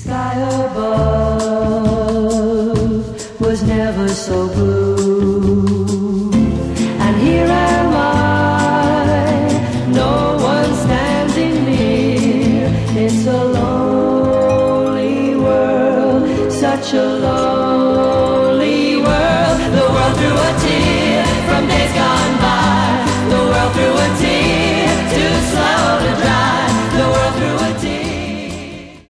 sky above was never so blue. And here am I, no one standing near. It's a lonely world, such a